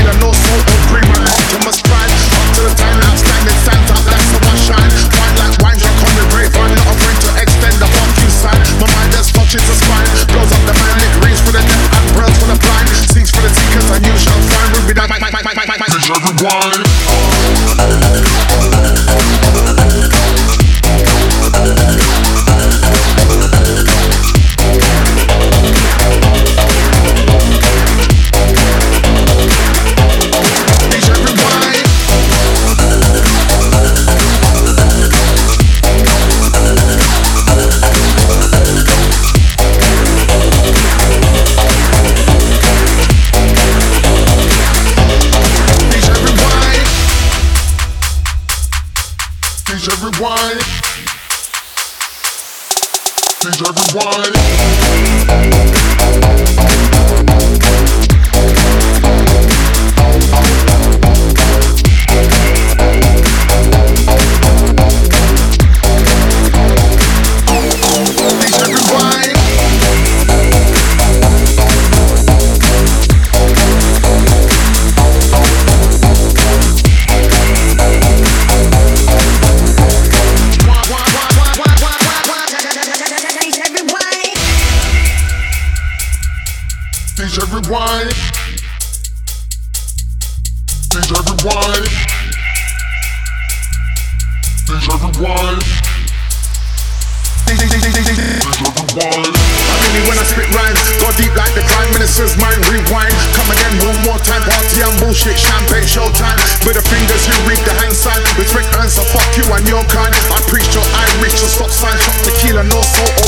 tequila, no salt or cream, and Optimus Prime. Up to the time, outstanding Santa, that's how I shine. Wine like wine, drunk on the grapevine, not afraid to extend the fuck you sign. My mind just touches the spine, blows up the man, it reads for the deaf and pearls for the blind. Sings for the seekers and you shall find. Ruby that rewind. Rewind. Please rewind. Please everyone. Please everyone. Please everyone. Please everyone. I really when I spit rhymes, go deep like the Prime Minister's mind. Rewind, come again one more time. Party and bullshit, champagne showtime. With the fingers you read the hand sign. Respect answer, fuck you and your kind. I preach your Irish, to stop sign. Shot tequila, no salt.